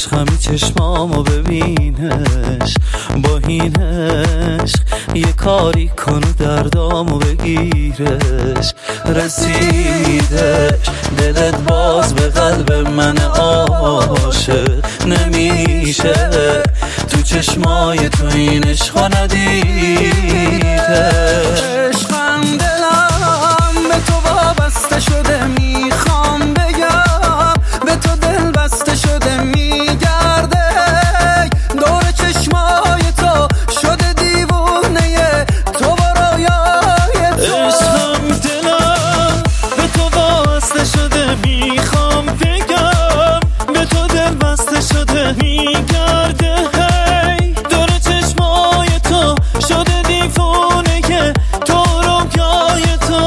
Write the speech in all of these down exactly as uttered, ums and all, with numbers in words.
عشقمی چشمامو ببینش، با این عشق یه کاری کنه دردامو بگیرش. رسیدش دلت باز به قلب من عاشق نمیشه، تو چشمای تو این عشقا ندیدش. عشقم دلم به تو وابسته شده، میخوام بگم به تو دل بسته شده، میگرده دور چشمای تو شده دیوونه تو و رویای تو. عشقم دلم به تو وابسته شده، میخوام بگم به تو دل بسته شده، میگرده هی دور چشمای تو شده دیوونه که تو رویای تو.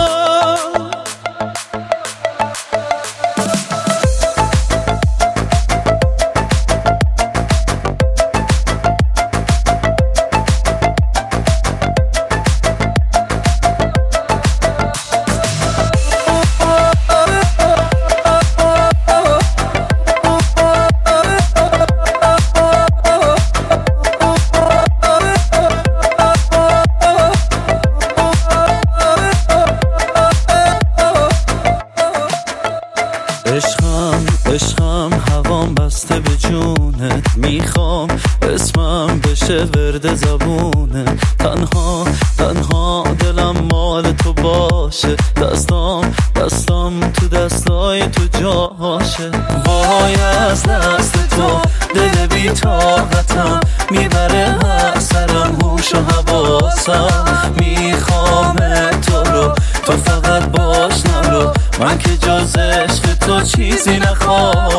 عشقم عشقم هوام بسته به جونت، میخوام اسمم بشه ورد زبونه. تنها تنها دلم مال تو باشه، دستام دستام تو دستای تو جاشه. وای از دست تو دل بی طاقتم، میبره هر سرم هوش و حواسم. میخوام تو رو تو فقط باش نرو، من که جز عشق تو چیزی نخوام.